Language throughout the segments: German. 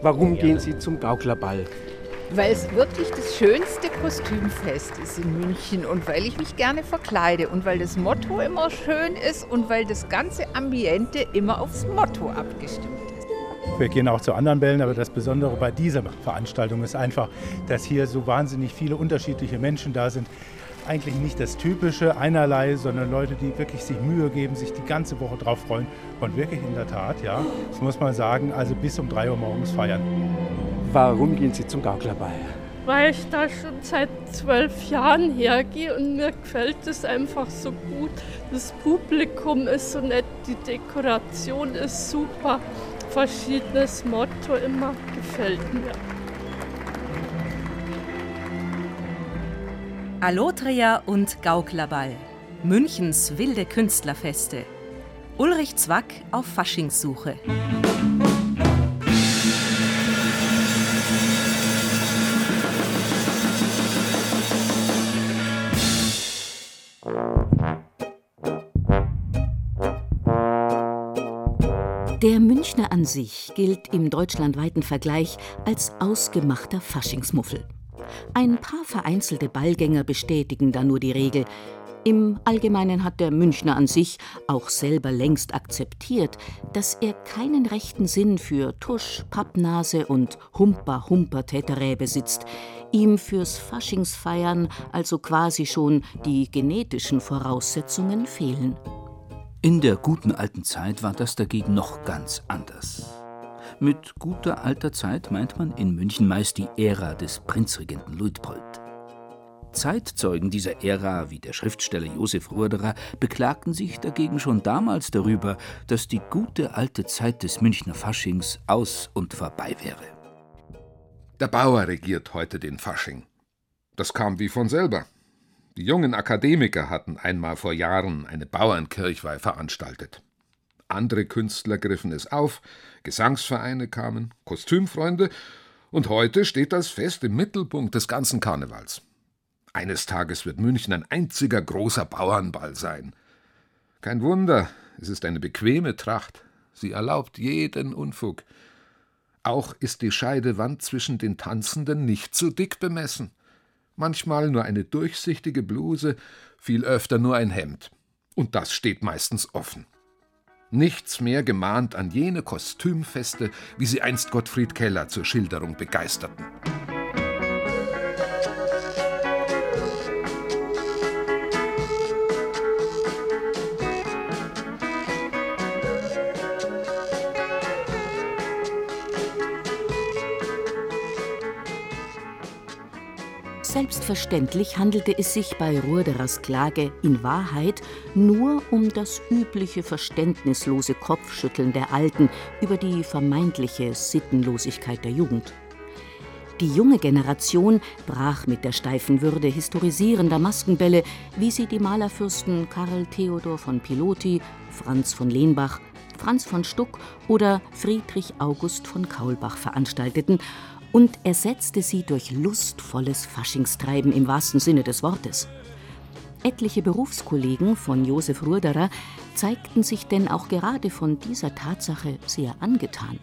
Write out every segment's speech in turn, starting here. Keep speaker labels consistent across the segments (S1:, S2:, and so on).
S1: Warum gehen Sie zum Gauklerball?
S2: Weil es wirklich das schönste Kostümfest ist in München und weil ich mich gerne verkleide und weil das Motto immer schön ist und weil das ganze Ambiente immer aufs Motto abgestimmt ist.
S3: Wir gehen auch zu anderen Bällen, aber das Besondere bei dieser Veranstaltung ist einfach, dass hier so wahnsinnig viele unterschiedliche Menschen da sind. Eigentlich nicht das typische einerlei, sondern Leute, die wirklich sich Mühe geben, sich die ganze Woche drauf freuen und wirklich in der Tat, ja, das muss man sagen, also bis um 3 Uhr morgens feiern.
S1: Warum gehen Sie zum Gauklerball?
S4: Weil ich da schon seit 12 Jahren hergehe und mir gefällt es einfach so gut. Das Publikum ist so nett, die Dekoration ist super, verschiedenes Motto immer, gefällt mir.
S5: Allotria und Gauklerball, Münchens wilde Künstlerfeste. Ulrich Zwack auf Faschingssuche. Der Münchner an sich gilt im deutschlandweiten Vergleich als ausgemachter Faschingsmuffel. Ein paar vereinzelte Ballgänger bestätigen da nur die Regel. Im Allgemeinen hat der Münchner an sich auch selber längst akzeptiert, dass er keinen rechten Sinn für Tusch, Pappnase und Humper-Humper-Täterä besitzt, ihm fürs Faschingsfeiern also quasi schon die genetischen Voraussetzungen fehlen.
S6: In der guten alten Zeit war das dagegen noch ganz anders. Mit guter alter Zeit meint man in München meist die Ära des Prinzregenten Luitpold. Zeitzeugen dieser Ära, wie der Schriftsteller Josef Roederer, beklagten sich dagegen schon damals darüber, dass die gute alte Zeit des Münchner Faschings aus und vorbei wäre.
S7: Der Bauer regiert heute den Fasching. Das kam wie von selber. Die jungen Akademiker hatten einmal vor Jahren eine Bauernkirchweih veranstaltet. Andere Künstler griffen es auf, Gesangsvereine kamen, Kostümfreunde, und heute steht das Fest im Mittelpunkt des ganzen Karnevals. Eines Tages wird München ein einziger großer Bauernball sein. Kein Wunder, es ist eine bequeme Tracht. Sie erlaubt jeden Unfug. Auch ist die Scheidewand zwischen den Tanzenden nicht zu dick bemessen. Manchmal nur eine durchsichtige Bluse, viel öfter nur ein Hemd. Und das steht meistens offen. Nichts mehr gemahnt an jene Kostümfeste, wie sie einst Gottfried Keller zur Schilderung begeisterten.
S5: Selbstverständlich handelte es sich bei Roederers Klage in Wahrheit nur um das übliche verständnislose Kopfschütteln der Alten über die vermeintliche Sittenlosigkeit der Jugend. Die junge Generation brach mit der steifen Würde historisierender Maskenbälle, wie sie die Malerfürsten Karl Theodor von Piloty, Franz von Lenbach, Franz von Stuck oder Friedrich August von Kaulbach veranstalteten, und ersetzte sie durch lustvolles Faschingstreiben im wahrsten Sinne des Wortes. Etliche Berufskollegen von Josef Roederer zeigten sich denn auch gerade von dieser Tatsache sehr angetan.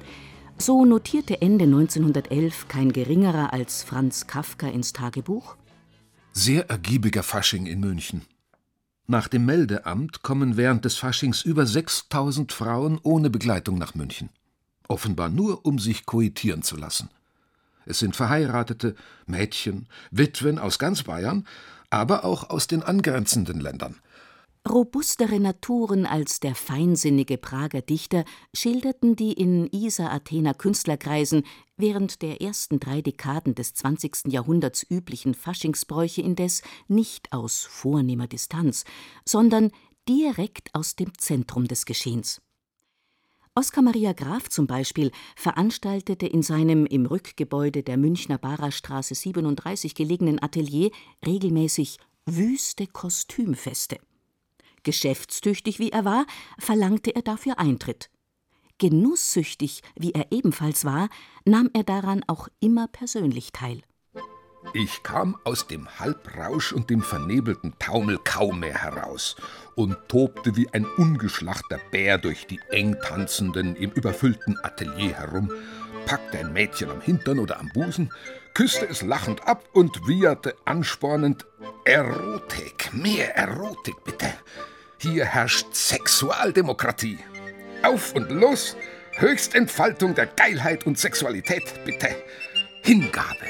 S5: So notierte Ende 1911 kein Geringerer als Franz Kafka ins Tagebuch:
S7: Sehr ergiebiger Fasching in München. Nach dem Meldeamt kommen während des Faschings über 6.000 Frauen ohne Begleitung nach München. Offenbar nur, um sich koitieren zu lassen. Es sind Verheiratete, Mädchen, Witwen aus ganz Bayern, aber auch aus den angrenzenden Ländern.
S5: Robustere Naturen als der feinsinnige Prager Dichter schilderten die in Isar-Athener Künstlerkreisen während der ersten 3 Dekaden des 20. Jahrhunderts üblichen Faschingsbräuche indes nicht aus vornehmer Distanz, sondern direkt aus dem Zentrum des Geschehens. Oskar Maria Graf zum Beispiel veranstaltete in seinem im Rückgebäude der Münchner Barerstraße 37 gelegenen Atelier regelmäßig wüste Kostümfeste. Geschäftstüchtig wie er war, verlangte er dafür Eintritt. Genusssüchtig wie er ebenfalls war, nahm er daran auch immer persönlich teil.
S7: Ich kam aus dem Halbrausch und dem vernebelten Taumel kaum mehr heraus und tobte wie ein ungeschlachter Bär durch die eng Tanzenden im überfüllten Atelier herum, packte ein Mädchen am Hintern oder am Busen, küsste es lachend ab und wieherte anspornend: Erotik, mehr Erotik bitte. Hier herrscht Sexualdemokratie. Auf und los, Höchstentfaltung der Geilheit und Sexualität bitte. Hingabe.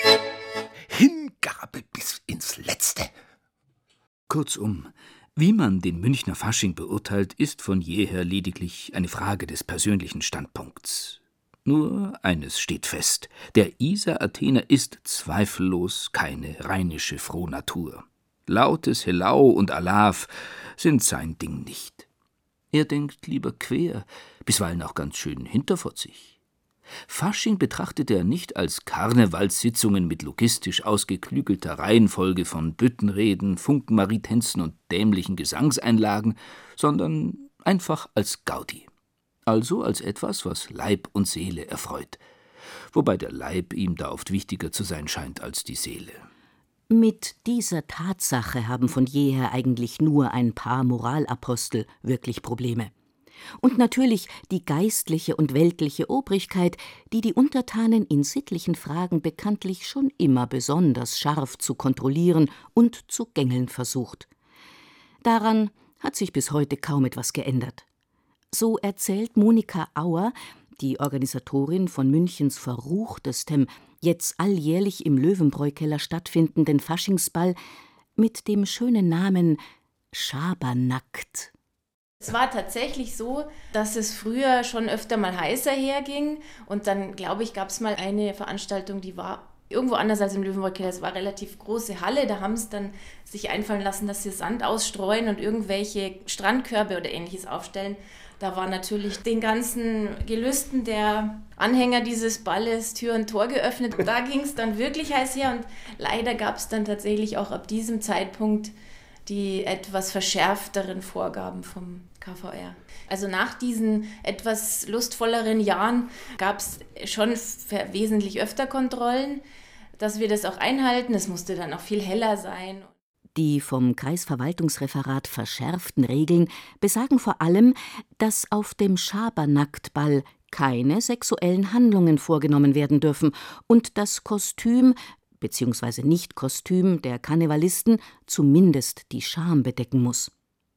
S7: Hingabe bis ins Letzte.
S6: Kurzum, wie man den Münchner Fasching beurteilt, ist von jeher lediglich eine Frage des persönlichen Standpunkts. Nur eines steht fest: Der Isar-Athener ist zweifellos keine rheinische Frohnatur. Lautes Helau und Alaf sind sein Ding nicht. Er denkt lieber quer, bisweilen auch ganz schön hinterfotzig. Fasching betrachtet er nicht als Karnevalssitzungen mit logistisch ausgeklügelter Reihenfolge von Büttenreden, Funkenmarie-Tänzen und dämlichen Gesangseinlagen, sondern einfach als Gaudi. Also als etwas, was Leib und Seele erfreut. Wobei der Leib ihm da oft wichtiger zu sein scheint als die Seele.
S5: Mit dieser Tatsache haben von jeher eigentlich nur ein paar Moralapostel wirklich Probleme. Und natürlich die geistliche und weltliche Obrigkeit, die die Untertanen in sittlichen Fragen bekanntlich schon immer besonders scharf zu kontrollieren und zu gängeln versucht. Daran hat sich bis heute kaum etwas geändert. So erzählt Monika Auer, die Organisatorin von Münchens verruchtestem, jetzt alljährlich im Löwenbräu-Keller stattfindenden Faschingsball mit dem schönen Namen Schabernack.
S8: Es war tatsächlich so, dass es früher schon öfter mal heißer herging und dann, glaube ich, gab es mal eine Veranstaltung, die war irgendwo anders als im Löwenbräu-Keller. Es war eine relativ große Halle, da haben sie dann sich einfallen lassen, dass sie Sand ausstreuen und irgendwelche Strandkörbe oder Ähnliches aufstellen. Da war natürlich den ganzen Gelüsten der Anhänger dieses Balles Tür und Tor geöffnet. Da ging es dann wirklich heiß her und leider gab es dann tatsächlich auch ab diesem Zeitpunkt die etwas verschärfteren Vorgaben vom KVR. Also nach diesen etwas lustvolleren Jahren gab es schon wesentlich öfter Kontrollen, dass wir das auch einhalten. Es musste dann auch viel heller sein.
S5: Die vom Kreisverwaltungsreferat verschärften Regeln besagen vor allem, dass auf dem Schabernackball keine sexuellen Handlungen vorgenommen werden dürfen und das Kostüm bzw. Nicht-Kostüm der Karnevalisten zumindest die Scham bedecken muss.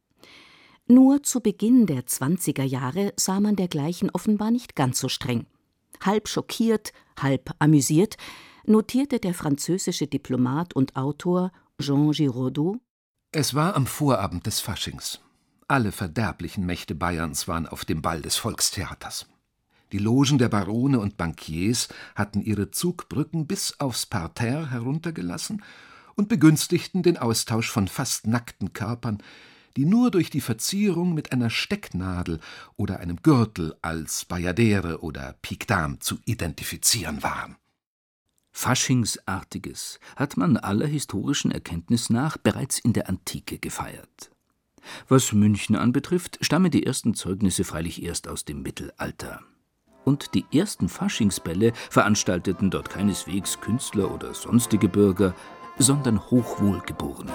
S5: Nur zu Beginn der 20er Jahre sah man dergleichen offenbar nicht ganz so streng. Halb schockiert, halb amüsiert notierte der französische Diplomat und Autor Jean Giraudoux:
S7: Es war am Vorabend des Faschings. Alle verderblichen Mächte Bayerns waren auf dem Ball des Volkstheaters. Die Logen der Barone und Bankiers hatten ihre Zugbrücken bis aufs Parterre heruntergelassen und begünstigten den Austausch von fast nackten Körpern, die nur durch die Verzierung mit einer Stecknadel oder einem Gürtel als Bayadere oder Pique Dame zu identifizieren waren.
S6: Faschingsartiges hat man aller historischen Erkenntnis nach bereits in der Antike gefeiert. Was München anbetrifft, stammen die ersten Zeugnisse freilich erst aus dem Mittelalter. Und die ersten Faschingsbälle veranstalteten dort keineswegs Künstler oder sonstige Bürger, sondern Hochwohlgeborene.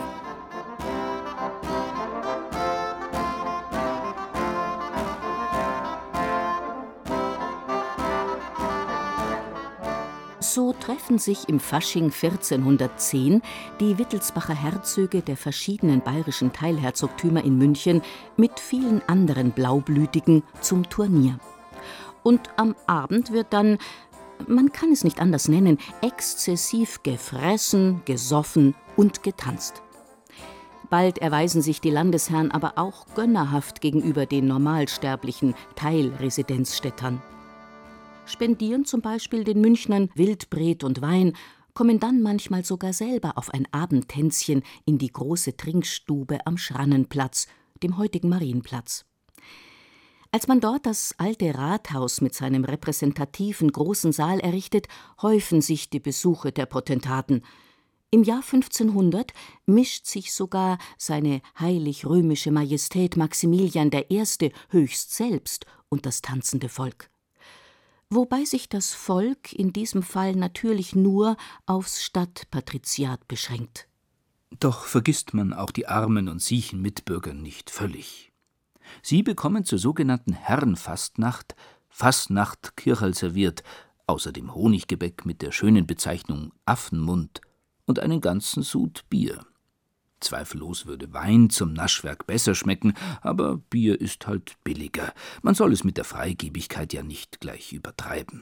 S5: So treffen sich im Fasching 1410 die Wittelsbacher Herzöge der verschiedenen bayerischen Teilherzogtümer in München mit vielen anderen Blaublütigen zum Turnier. Und am Abend wird dann, man kann es nicht anders nennen, exzessiv gefressen, gesoffen und getanzt. Bald erweisen sich die Landesherren aber auch gönnerhaft gegenüber den normalsterblichen Teilresidenzstädtern. Spendieren zum Beispiel den Münchnern Wildbret und Wein, kommen dann manchmal sogar selber auf ein Abendtänzchen in die große Trinkstube am Schrannenplatz, dem heutigen Marienplatz. Als man dort das alte Rathaus mit seinem repräsentativen großen Saal errichtet, häufen sich die Besuche der Potentaten. Im Jahr 1500 mischt sich sogar seine heilig-römische Majestät Maximilian I. höchst selbst und das tanzende Volk. Wobei sich das Volk in diesem Fall natürlich nur aufs Stadtpatriziat beschränkt.
S6: Doch vergisst man auch die armen und siechen Mitbürger nicht völlig. Sie bekommen zur sogenannten Herrenfastnacht Fastnacht Kircherl serviert, außerdem Honiggebäck mit der schönen Bezeichnung Affenmund und einen ganzen Sud Bier. Zweifellos würde Wein zum Naschwerk besser schmecken, aber Bier ist halt billiger. Man soll es mit der Freigebigkeit ja nicht gleich übertreiben.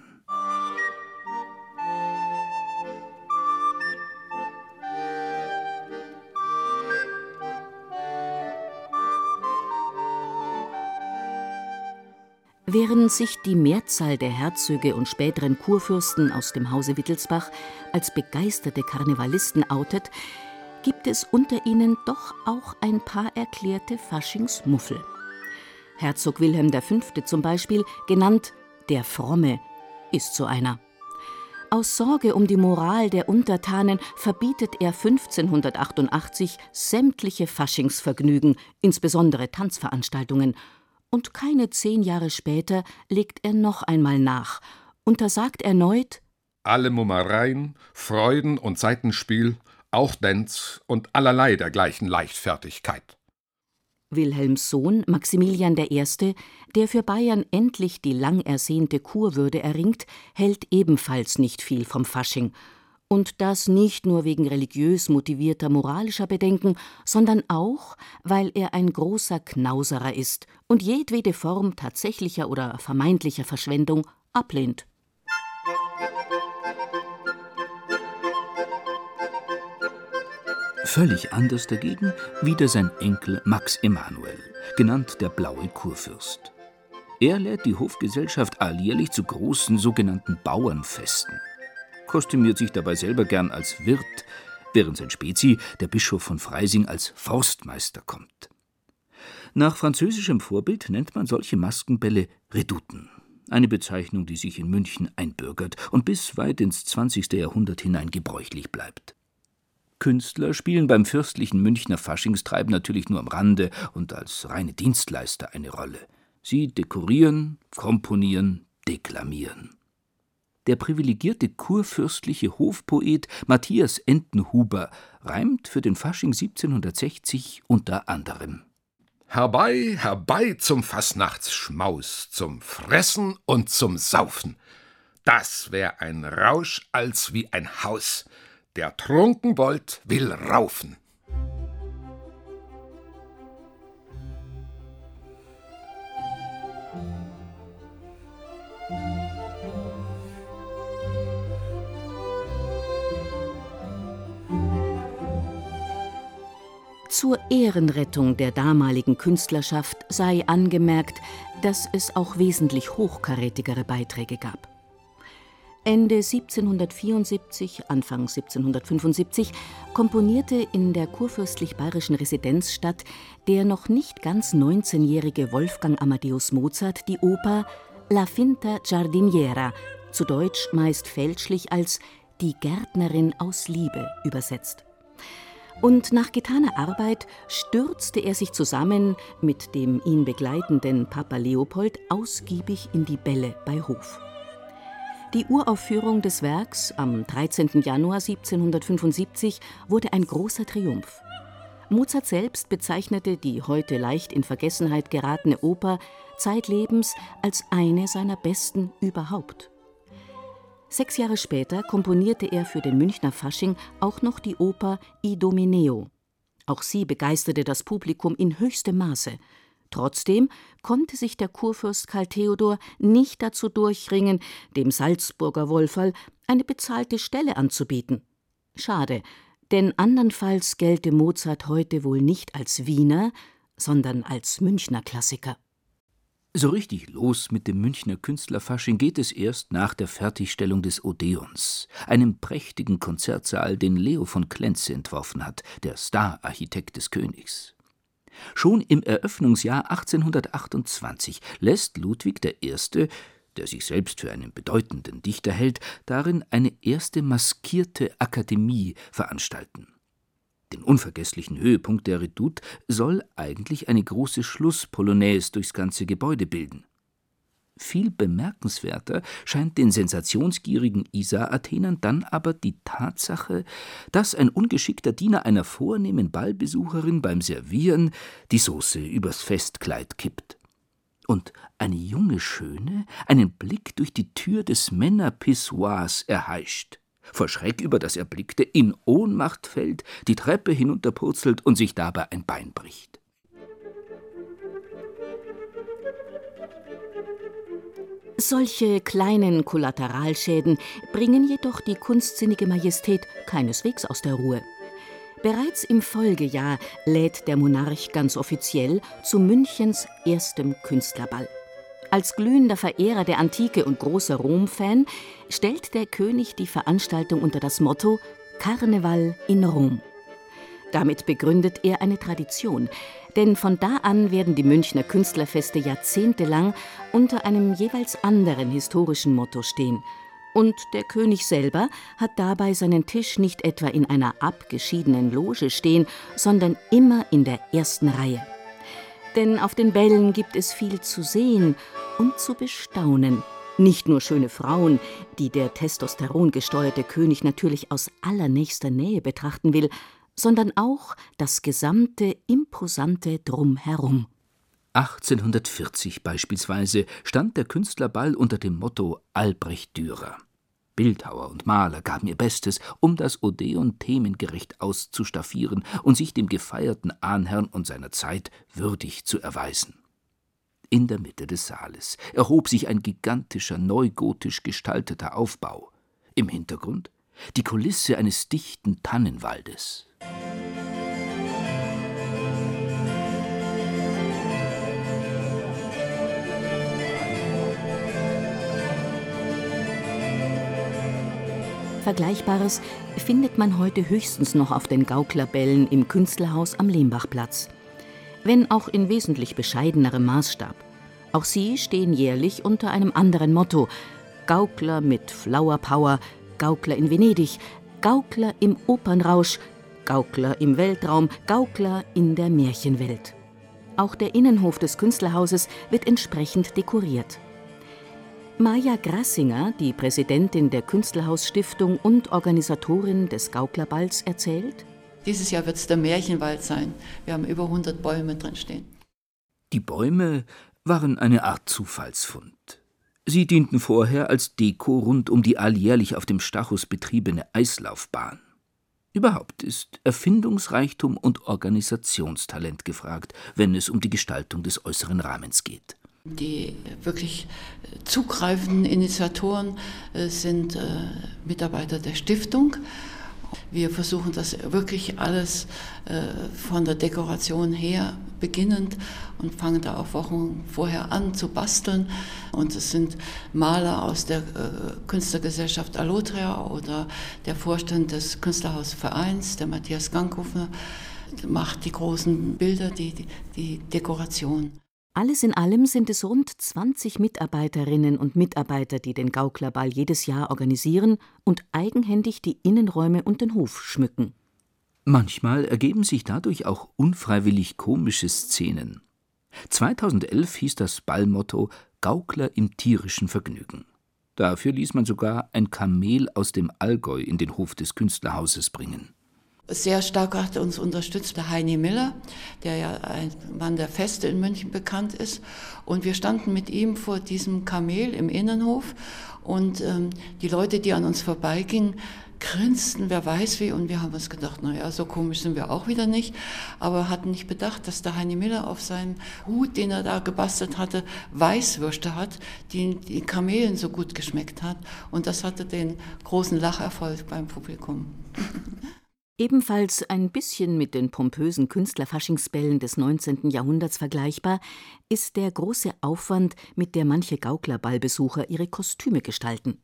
S5: Während sich die Mehrzahl der Herzöge und späteren Kurfürsten aus dem Hause Wittelsbach als begeisterte Karnevalisten outet, gibt es unter ihnen doch auch ein paar erklärte Faschingsmuffel. Herzog Wilhelm V. zum Beispiel, genannt der Fromme, ist so einer. Aus Sorge um die Moral der Untertanen verbietet er 1588 sämtliche Faschingsvergnügen, insbesondere Tanzveranstaltungen. Und keine 10 Jahre später legt er noch einmal nach, untersagt erneut
S7: alle Mummereien, Freuden und Seitenspiel, auch Dänz und allerlei dergleichen Leichtfertigkeit.
S5: Wilhelms Sohn Maximilian I., der für Bayern endlich die lang ersehnte Kurwürde erringt, hält ebenfalls nicht viel vom Fasching. Und das nicht nur wegen religiös motivierter moralischer Bedenken, sondern auch, weil er ein großer Knauserer ist und jedwede Form tatsächlicher oder vermeintlicher Verschwendung ablehnt.
S6: Völlig anders dagegen wieder sein Enkel Max Emanuel, genannt der Blaue Kurfürst. Er lädt die Hofgesellschaft alljährlich zu großen sogenannten Bauernfesten, kostümiert sich dabei selber gern als Wirt, während sein Spezi, der Bischof von Freising, als Forstmeister kommt. Nach französischem Vorbild nennt man solche Maskenbälle Redouten, eine Bezeichnung, die sich in München einbürgert und bis weit ins 20. Jahrhundert hinein gebräuchlich bleibt. Künstler spielen beim fürstlichen Münchner Faschingstreiben natürlich nur am Rande und als reine Dienstleister eine Rolle. Sie dekorieren, komponieren, deklamieren. Der privilegierte kurfürstliche Hofpoet Matthias Entenhuber reimt für den Fasching 1760 unter anderem:
S7: Herbei, herbei zum Fastnachtsschmaus, zum Fressen und zum Saufen. Das wär ein Rausch als wie ein Haus. Der Trunkenbold will raufen.
S5: Zur Ehrenrettung der damaligen Künstlerschaft sei angemerkt, dass es auch wesentlich hochkarätigere Beiträge gab. Ende 1774, Anfang 1775 komponierte in der kurfürstlich-bayerischen Residenzstadt der noch nicht ganz 19-jährige Wolfgang Amadeus Mozart die Oper La Finta Giardiniera, zu Deutsch meist fälschlich als Die Gärtnerin aus Liebe übersetzt. Und nach getaner Arbeit stürzte er sich zusammen mit dem ihn begleitenden Papa Leopold ausgiebig in die Bälle bei Hof. Die Uraufführung des Werks am 13. Januar 1775 wurde ein großer Triumph. Mozart selbst bezeichnete die heute leicht in Vergessenheit geratene Oper zeitlebens als eine seiner besten überhaupt. 6 Jahre später komponierte er für den Münchner Fasching auch noch die Oper Idomeneo. Auch sie begeisterte das Publikum in höchstem Maße. Trotzdem konnte sich der Kurfürst Karl Theodor nicht dazu durchringen, dem Salzburger Wolferl eine bezahlte Stelle anzubieten. Schade, denn andernfalls gelte Mozart heute wohl nicht als Wiener, sondern als Münchner Klassiker.
S6: So richtig los mit dem Münchner Künstlerfasching geht es erst nach der Fertigstellung des Odeons, einem prächtigen Konzertsaal, den Leo von Klenze entworfen hat, der Star-Architekt des Königs. Schon im Eröffnungsjahr 1828 lässt Ludwig I., der sich selbst für einen bedeutenden Dichter hält, darin eine erste maskierte Akademie veranstalten. Den unvergesslichen Höhepunkt der Redoute soll eigentlich eine große Schlusspolonaise durchs ganze Gebäude bilden. Viel bemerkenswerter scheint den sensationsgierigen Isar-Athenern dann aber die Tatsache, dass ein ungeschickter Diener einer vornehmen Ballbesucherin beim Servieren die Sauce übers Festkleid kippt. und eine junge Schöne einen Blick durch die Tür des Männerpissoirs erheischt, vor Schreck über das Erblickte in Ohnmacht fällt, die Treppe hinunterpurzelt und sich dabei ein Bein bricht.
S5: Solche kleinen Kollateralschäden bringen jedoch die kunstsinnige Majestät keineswegs aus der Ruhe. Bereits im Folgejahr lädt der Monarch ganz offiziell zu Münchens erstem Künstlerball. Als glühender Verehrer der Antike und großer Rom-Fan stellt der König die Veranstaltung unter das Motto Karneval in Rom. Damit begründet er eine Tradition, denn von da an werden die Münchner Künstlerfeste jahrzehntelang unter einem jeweils anderen historischen Motto stehen. Und der König selber hat dabei seinen Tisch nicht etwa in einer abgeschiedenen Loge stehen, sondern immer in der ersten Reihe. Denn auf den Bällen gibt es viel zu sehen und zu bestaunen. Nicht nur schöne Frauen, die der testosterongesteuerte König natürlich aus allernächster Nähe betrachten will, sondern auch das gesamte imposante Drumherum.
S6: 1840 beispielsweise stand der Künstlerball unter dem Motto Albrecht Dürer. Bildhauer und Maler gaben ihr Bestes, um das Odeon themengerecht auszustaffieren und sich dem gefeierten Ahnherrn und seiner Zeit würdig zu erweisen. In der Mitte des Saales erhob sich ein gigantischer, neugotisch gestalteter Aufbau. Im Hintergrund die Kulisse eines dichten Tannenwaldes.
S5: Vergleichbares findet man heute höchstens noch auf den Gauklerbällen im Künstlerhaus am Lehmbachplatz. Wenn auch in wesentlich bescheidenerem Maßstab. Auch sie stehen jährlich unter einem anderen Motto: Gaukler mit Flower Power, Gaukler in Venedig, Gaukler im Opernrausch, Gaukler im Weltraum, Gaukler in der Märchenwelt. Auch der Innenhof des Künstlerhauses wird entsprechend dekoriert. Maja Grassinger, die Präsidentin der Künstlerhausstiftung und Organisatorin des Gauklerballs, erzählt:
S9: Dieses Jahr wird es der Märchenwald sein. Wir haben über 100 Bäume drin stehen.
S6: Die Bäume waren eine Art Zufallsfund. Sie dienten vorher als Deko rund um die alljährlich auf dem Stachus betriebene Eislaufbahn. Überhaupt ist Erfindungsreichtum und Organisationstalent gefragt, wenn es um die Gestaltung des äußeren Rahmens geht.
S9: Die wirklich zugreifenden Initiatoren sind Mitarbeiter der Stiftung. Wir versuchen das wirklich alles von der Dekoration her beginnend und fangen da auch Wochen vorher an zu basteln. Und es sind Maler aus der Künstlergesellschaft Allotria oder der Vorstand des Künstlerhausvereins, der Matthias Ganghofer, macht die großen Bilder, die Dekoration.
S5: Alles in allem sind es rund 20 Mitarbeiterinnen und Mitarbeiter, die den Gauklerball jedes Jahr organisieren und eigenhändig die Innenräume und den Hof schmücken.
S6: Manchmal ergeben sich dadurch auch unfreiwillig komische Szenen. 2011 hieß das Ballmotto »Gaukler im tierischen Vergnügen«. Dafür ließ man sogar ein Kamel aus dem Allgäu in den Hof des Künstlerhauses bringen.
S9: Sehr stark hat uns unterstützt der Heini Miller, der ja ein Mann der Feste in München bekannt ist. Und wir standen mit ihm vor diesem Kamel im Innenhof und die Leute, die an uns vorbeigingen, grinsten, wer weiß wie. Und wir haben uns gedacht, naja, so komisch sind wir auch wieder nicht. Aber hatten nicht bedacht, dass der Heini Miller auf seinem Hut, den er da gebastelt hatte, Weißwürste hat, die den Kamelen so gut geschmeckt hat. Und das hatte den großen Lacherfolg beim Publikum.
S5: Ebenfalls ein bisschen mit den pompösen Künstlerfaschingsbällen des 19. Jahrhunderts vergleichbar ist der große Aufwand, mit der manche Gauklerballbesucher ihre Kostüme gestalten.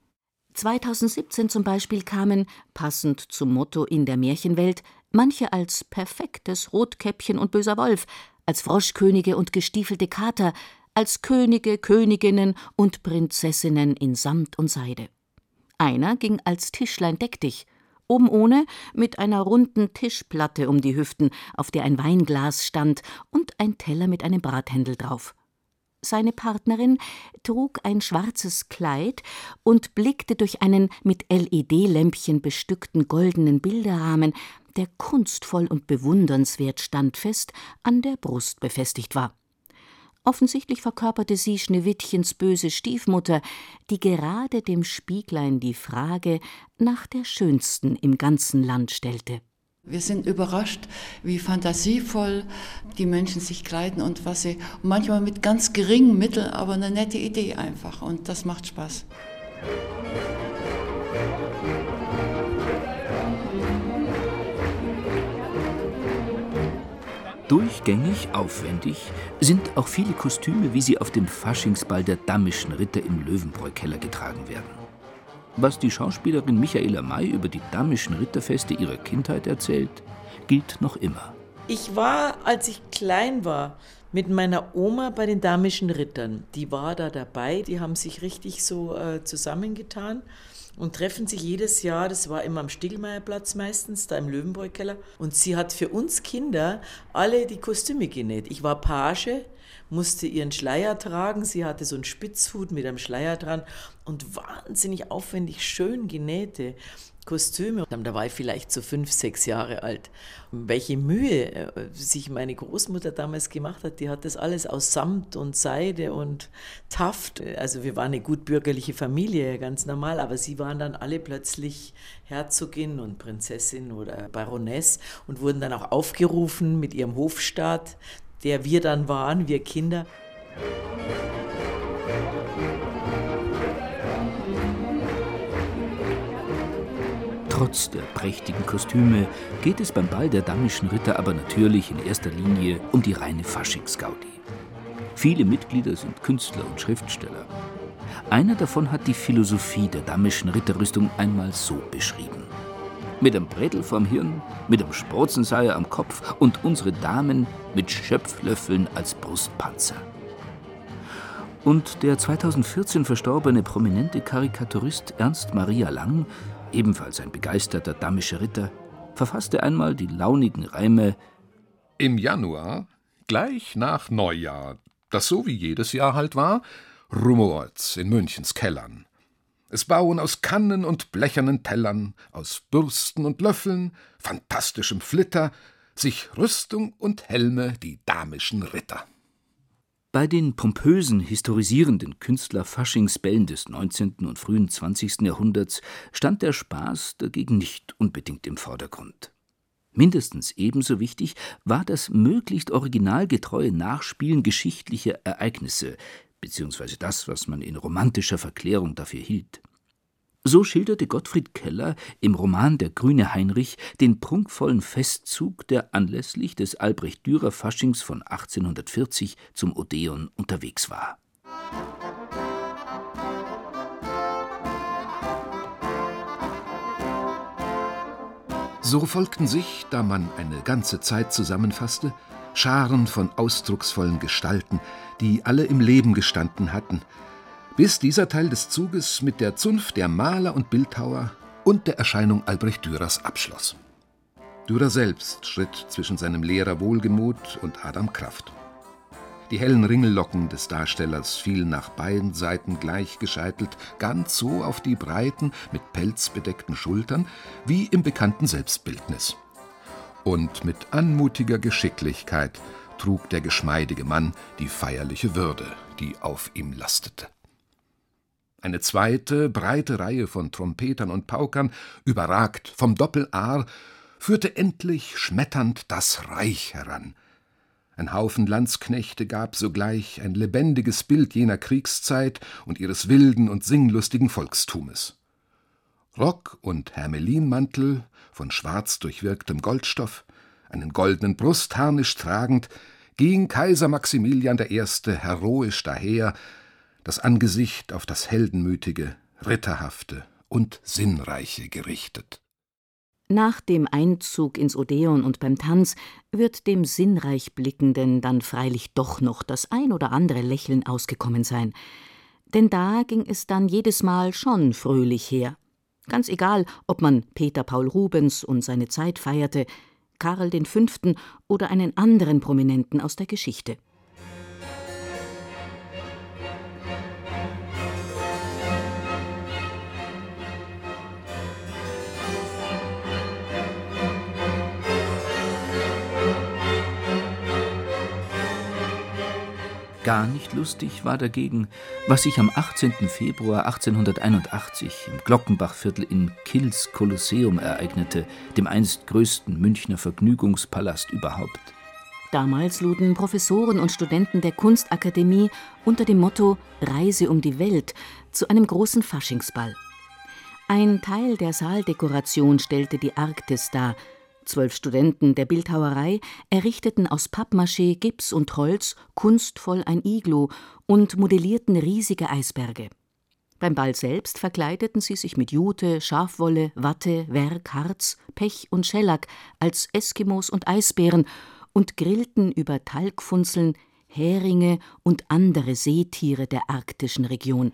S5: 2017 zum Beispiel kamen, passend zum Motto in der Märchenwelt, manche als perfektes Rotkäppchen und böser Wolf, als Froschkönige und gestiefelte Kater, als Könige, Königinnen und Prinzessinnen in Samt und Seide. Einer ging als Tischlein deck dich, oben ohne, mit einer runden Tischplatte um die Hüften, auf der ein Weinglas stand und ein Teller mit einem Brathändel drauf. Seine Partnerin trug ein schwarzes Kleid und blickte durch einen mit LED-Lämpchen bestückten goldenen Bilderrahmen, der kunstvoll und bewundernswert standfest an der Brust befestigt war. Offensichtlich verkörperte sie Schneewittchens böse Stiefmutter, die gerade dem Spieglein die Frage nach der Schönsten im ganzen Land stellte.
S9: Wir sind überrascht, wie fantasievoll die Menschen sich kleiden und was sie manchmal mit ganz geringen Mitteln, aber eine nette Idee einfach, und das macht Spaß.
S6: Durchgängig aufwendig sind auch viele Kostüme, wie sie auf dem Faschingsball der Dammischen Ritter im Löwenbräu-Keller getragen werden. Was die Schauspielerin Michaela May über die Dammischen Ritterfeste ihrer Kindheit erzählt, gilt noch immer.
S10: Ich war, als ich klein war, mit meiner Oma bei den Dammischen Rittern. Die war da dabei, die haben sich richtig so zusammengetan und treffen sich jedes Jahr. Das war immer am Stiegelmeierplatz meistens, da im Löwenbräu-Keller. Und sie hat für uns Kinder alle die Kostüme genäht. Ich war Page, musste ihren Schleier tragen. Sie hatte so einen Spitzhut mit einem Schleier dran und wahnsinnig aufwendig schön genähte Kostüme. Da war ich vielleicht so 5, 6 Jahre alt. Welche Mühe sich meine Großmutter damals gemacht hat, die hat das alles aus Samt und Seide und Taft. Also wir waren eine gut bürgerliche Familie, ganz normal, aber sie waren dann alle plötzlich Herzogin und Prinzessin oder Baroness und wurden dann auch aufgerufen mit ihrem Hofstaat, der wir dann waren, wir Kinder.
S6: Trotz der prächtigen Kostüme geht es beim Ball der Dammischen Ritter aber natürlich in erster Linie um die reine Faschingsgaudi. Viele Mitglieder sind Künstler und Schriftsteller. Einer davon hat die Philosophie der Dammischen Ritterrüstung einmal so beschrieben: Mit einem Brettel vorm Hirn, mit einem Sprotzenseier am Kopf und unsere Damen mit Schöpflöffeln als Brustpanzer. Und der 2014 verstorbene prominente Karikaturist Ernst Maria Lang, ebenfalls ein begeisterter dammischer Ritter, verfasste einmal die launigen Reime:
S7: Im Januar, gleich nach Neujahr, das so wie jedes Jahr halt war, rumort's in Münchens Kellern. Es bauen aus Kannen und blechernen Tellern, aus Bürsten und Löffeln, fantastischem Flitter, sich Rüstung und Helme die damischen Ritter.
S6: Bei den pompösen, historisierenden Künstler-Faschingsbällen des 19. und frühen 20. Jahrhunderts stand der Spaß dagegen nicht unbedingt im Vordergrund. Mindestens ebenso wichtig war das möglichst originalgetreue Nachspielen geschichtlicher Ereignisse, beziehungsweise das, was man in romantischer Verklärung dafür hielt. So schilderte Gottfried Keller im Roman Der grüne Heinrich den prunkvollen Festzug, der anlässlich des Albrecht-Dürer-Faschings von 1840 zum Odeon unterwegs war.
S7: So folgten sich, da man eine ganze Zeit zusammenfasste, Scharen von ausdrucksvollen Gestalten, die alle im Leben gestanden hatten, bis dieser Teil des Zuges mit der Zunft der Maler und Bildhauer und der Erscheinung Albrecht Dürers abschloss. Dürer selbst schritt zwischen seinem Lehrer Wohlgemuth und Adam Kraft. Die hellen Ringellocken des Darstellers fielen nach beiden Seiten gleich gescheitelt ganz so auf die breiten, mit Pelz bedeckten Schultern wie im bekannten Selbstbildnis. Und mit anmutiger Geschicklichkeit trug der geschmeidige Mann die feierliche Würde, die auf ihm lastete. Eine zweite, breite Reihe von Trompetern und Paukern, überragt vom Doppel-Aar, führte endlich schmetternd das Reich heran. Ein Haufen Landsknechte gab sogleich ein lebendiges Bild jener Kriegszeit und ihres wilden und singlustigen Volkstumes. Rock und Hermelinmantel von schwarz durchwirktem Goldstoff, einen goldenen Brustharnisch tragend, ging Kaiser Maximilian I. heroisch daher, das Angesicht auf das Heldenmütige, Ritterhafte und Sinnreiche gerichtet.
S5: Nach dem Einzug ins Odeon und beim Tanz wird dem sinnreich Blickenden dann freilich doch noch das ein oder andere Lächeln ausgekommen sein. Denn da ging es dann jedes Mal schon fröhlich her. Ganz egal, ob man Peter Paul Rubens und seine Zeit feierte, Karl V. oder einen anderen Prominenten aus der Geschichte.
S6: Gar nicht lustig war dagegen, was sich am 18. Februar 1881 im Glockenbachviertel in Kills Kolosseum ereignete, dem einst größten Münchner Vergnügungspalast überhaupt.
S5: Damals luden Professoren und Studenten der Kunstakademie unter dem Motto »Reise um die Welt« zu einem großen Faschingsball. Ein Teil der Saaldekoration stellte die Arktis dar. 12 Studenten der Bildhauerei errichteten aus Pappmaché, Gips und Holz kunstvoll ein Iglu und modellierten riesige Eisberge. Beim Ball selbst verkleideten sie sich mit Jute, Schafwolle, Watte, Werg, Harz, Pech und Schellack als Eskimos und Eisbären und grillten über Talgfunzeln, Heringe und andere Seetiere der arktischen Region.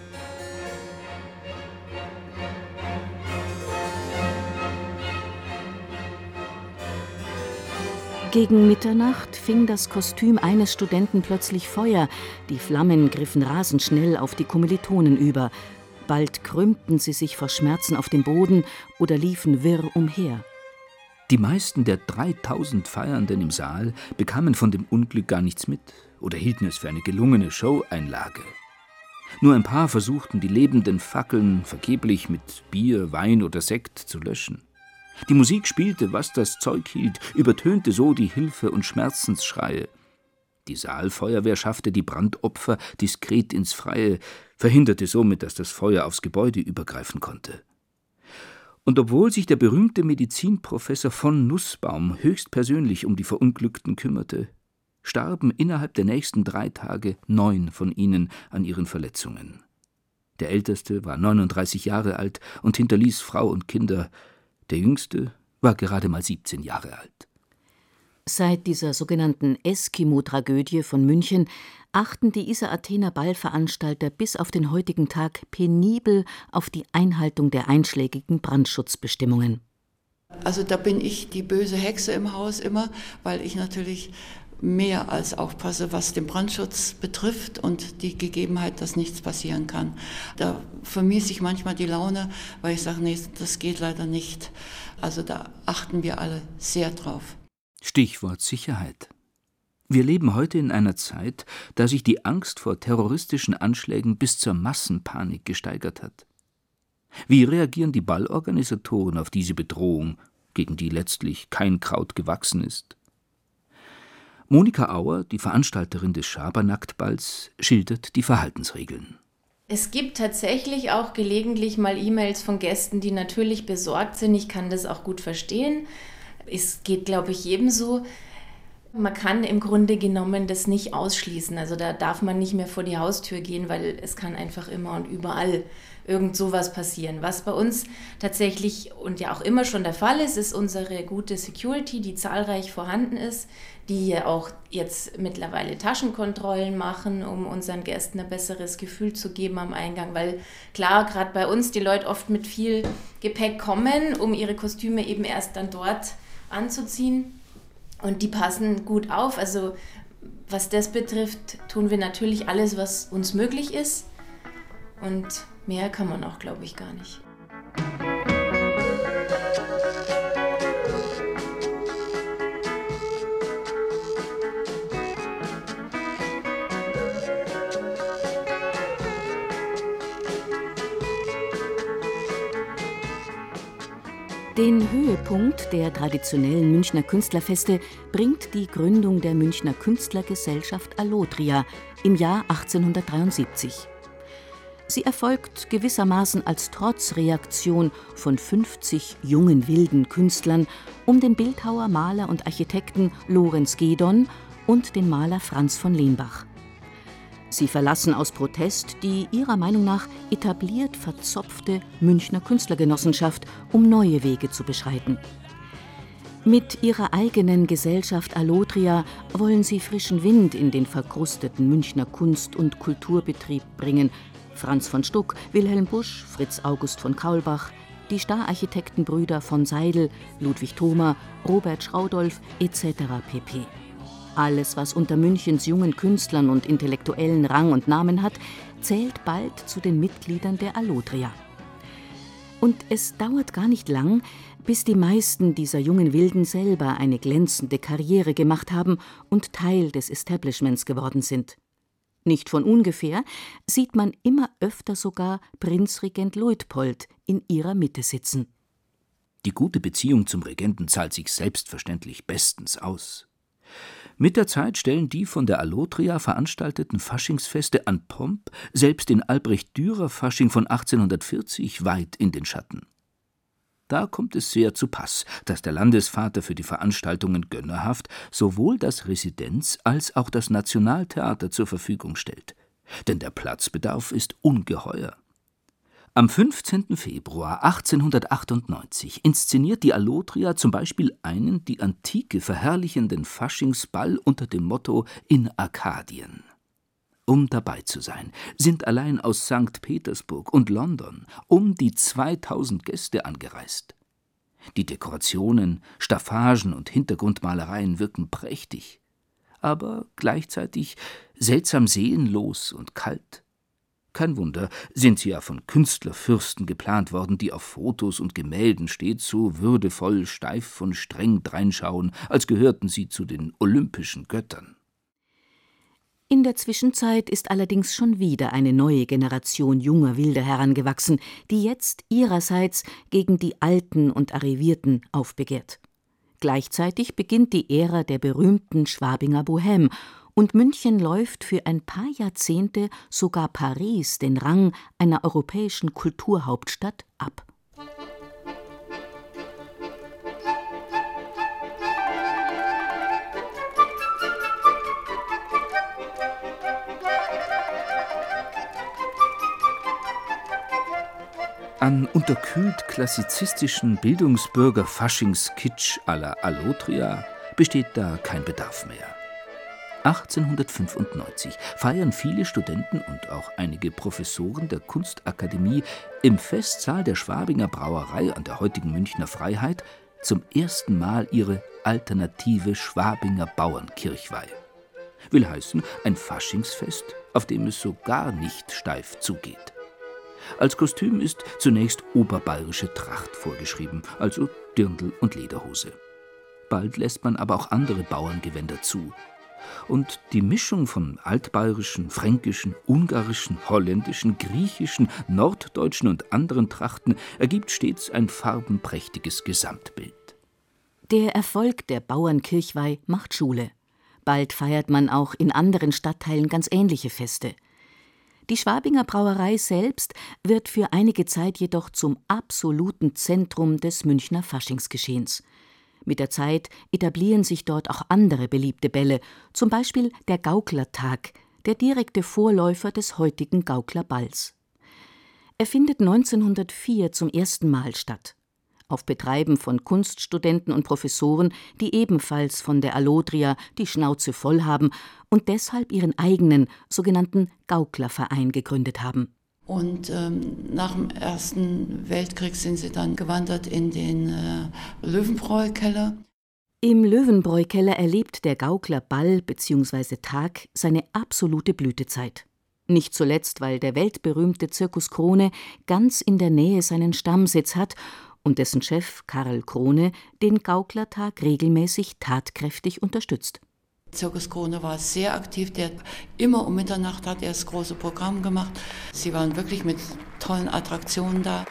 S5: Gegen Mitternacht fing das Kostüm eines Studenten plötzlich Feuer. Die Flammen griffen rasend schnell auf die Kommilitonen über. Bald krümmten sie sich vor Schmerzen auf dem Boden oder liefen wirr umher.
S6: Die meisten der 3000 Feiernden im Saal bekamen von dem Unglück gar nichts mit oder hielten es für eine gelungene Showeinlage. Nur ein paar versuchten, die lebenden Fackeln vergeblich mit Bier, Wein oder Sekt zu löschen. Die Musik spielte, was das Zeug hielt, übertönte so die Hilfe- und Schmerzensschreie. Die Saalfeuerwehr schaffte die Brandopfer diskret ins Freie, verhinderte somit, dass das Feuer aufs Gebäude übergreifen konnte. Und obwohl sich der berühmte Medizinprofessor von Nussbaum höchstpersönlich um die Verunglückten kümmerte, starben innerhalb der nächsten 3 Tage 9 von ihnen an ihren Verletzungen. Der Älteste war 39 Jahre alt und hinterließ Frau und Kinder. Der Jüngste war gerade mal 17 Jahre alt.
S5: Seit dieser sogenannten Eskimo-Tragödie von München achten die Isar-Athener Ballveranstalter bis auf den heutigen Tag penibel auf die Einhaltung der einschlägigen Brandschutzbestimmungen.
S9: Also da bin ich die böse Hexe im Haus immer, weil ich natürlich mehr als aufpasse, was den Brandschutz betrifft und die Gegebenheit, dass nichts passieren kann. Da vermisse ich manchmal die Laune, weil ich sage, nee, das geht leider nicht. Also da achten wir alle sehr drauf.
S6: Stichwort Sicherheit. Wir leben heute in einer Zeit, da sich die Angst vor terroristischen Anschlägen bis zur Massenpanik gesteigert hat. Wie reagieren die Ballorganisatoren auf diese Bedrohung, gegen die letztlich kein Kraut gewachsen ist? Monika Auer, die Veranstalterin des Schabernack-Balls, schildert die Verhaltensregeln.
S8: Es gibt tatsächlich auch gelegentlich mal E-Mails von Gästen, die natürlich besorgt sind. Ich kann das auch gut verstehen. Es geht, glaube ich, jedem so. Man kann im Grunde genommen das nicht ausschließen. Also da darf man nicht mehr vor die Haustür gehen, weil es kann einfach immer und überall irgend sowas passieren. Was bei uns tatsächlich und ja auch immer schon der Fall ist, ist unsere gute Security, die zahlreich vorhanden ist, die ja auch jetzt mittlerweile Taschenkontrollen machen, um unseren Gästen ein besseres Gefühl zu geben am Eingang. Weil klar, gerade bei uns die Leute oft mit viel Gepäck kommen, um ihre Kostüme eben erst dann dort anzuziehen. Und die passen gut auf. Also was das betrifft, tun wir natürlich alles, was uns möglich ist. Und mehr kann man auch, glaube ich, gar nicht.
S5: Den Höhepunkt der traditionellen Münchner Künstlerfeste bringt die Gründung der Münchner Künstlergesellschaft Allotria im Jahr 1873. Sie erfolgt gewissermaßen als Trotzreaktion von 50 jungen wilden Künstlern um den Bildhauer, Maler und Architekten Lorenz Gedon und den Maler Franz von Lenbach. Sie verlassen aus Protest die ihrer Meinung nach etabliert verzopfte Münchner Künstlergenossenschaft, um neue Wege zu beschreiten. Mit ihrer eigenen Gesellschaft Allotria wollen sie frischen Wind in den verkrusteten Münchner Kunst- und Kulturbetrieb bringen. Franz von Stuck, Wilhelm Busch, Fritz August von Kaulbach, die Stararchitektenbrüder von Seidel, Ludwig Thoma, Robert Schraudolph etc. pp. Alles, was unter Münchens jungen Künstlern und Intellektuellen Rang und Namen hat, zählt bald zu den Mitgliedern der Allotria. Und es dauert gar nicht lang, bis die meisten dieser jungen Wilden selber eine glänzende Karriere gemacht haben und Teil des Establishments geworden sind. Nicht von ungefähr sieht man immer öfter sogar Prinzregent Luitpold in ihrer Mitte sitzen.
S6: Die gute Beziehung zum Regenten zahlt sich selbstverständlich bestens aus. Mit der Zeit stellen die von der Allotria veranstalteten Faschingsfeste an Pomp selbst den Albrecht-Dürer-Fasching von 1840 weit in den Schatten. Da kommt es sehr zu Pass, dass der Landesvater für die Veranstaltungen gönnerhaft sowohl das Residenz- als auch das Nationaltheater zur Verfügung stellt. Denn der Platzbedarf ist ungeheuer. Am 15. Februar 1898 inszeniert die Allotria zum Beispiel einen die Antike verherrlichenden Faschingsball unter dem Motto »In Arkadien«. Um dabei zu sein, sind allein aus St. Petersburg und London um die 2000 Gäste angereist. Die Dekorationen, Staffagen und Hintergrundmalereien wirken prächtig, aber gleichzeitig seltsam seelenlos und kalt. Kein Wunder, sind sie ja von Künstlerfürsten geplant worden, die auf Fotos und Gemälden stets so würdevoll, steif und streng dreinschauen, als gehörten sie zu den olympischen Göttern.
S5: In der Zwischenzeit ist allerdings schon wieder eine neue Generation junger Wilder herangewachsen, die jetzt ihrerseits gegen die Alten und Arrivierten aufbegehrt. Gleichzeitig beginnt die Ära der berühmten Schwabinger Bohème und München läuft für ein paar Jahrzehnte sogar Paris den Rang einer europäischen Kulturhauptstadt ab.
S6: An unterkühlt klassizistischen Bildungsbürger-Faschingskitsch à la Allotria besteht da kein Bedarf mehr. 1895 feiern viele Studenten und auch einige Professoren der Kunstakademie im Festsaal der Schwabinger Brauerei an der heutigen Münchner Freiheit zum ersten Mal ihre alternative Schwabinger Bauernkirchweih. Will heißen, ein Faschingsfest, auf dem es so gar nicht steif zugeht. Als Kostüm ist zunächst oberbayerische Tracht vorgeschrieben, also Dirndl und Lederhose. Bald lässt man aber auch andere Bauerngewänder zu. Und die Mischung von altbayerischen, fränkischen, ungarischen, holländischen, griechischen, norddeutschen und anderen Trachten ergibt stets ein farbenprächtiges Gesamtbild.
S5: Der Erfolg der Bauernkirchweih macht Schule. Bald feiert man auch in anderen Stadtteilen ganz ähnliche Feste. Die Schwabinger Brauerei selbst wird für einige Zeit jedoch zum absoluten Zentrum des Münchner Faschingsgeschehens. Mit der Zeit etablieren sich dort auch andere beliebte Bälle, zum Beispiel der Gauklertag, der direkte Vorläufer des heutigen Gauklerballs. Er findet 1904 zum ersten Mal statt. Auf Betreiben von Kunststudenten und Professoren, die ebenfalls von der Allotria die Schnauze voll haben und deshalb ihren eigenen sogenannten Gauklerverein gegründet haben.
S9: Und nach dem Ersten Weltkrieg sind sie dann gewandert in den Löwenbräu-Keller.
S5: Im Löwenbräu-Keller erlebt der Gauklerball bzw. Tag seine absolute Blütezeit. Nicht zuletzt, weil der weltberühmte Zirkus Krone ganz in der Nähe seinen Stammsitz hat und dessen Chef Karl Krone den Gauklertag regelmäßig tatkräftig unterstützt.
S9: Zirkus Krone war sehr aktiv, der immer um Mitternacht hat er das große Programm gemacht. Sie waren wirklich mit tollen Attraktionen da.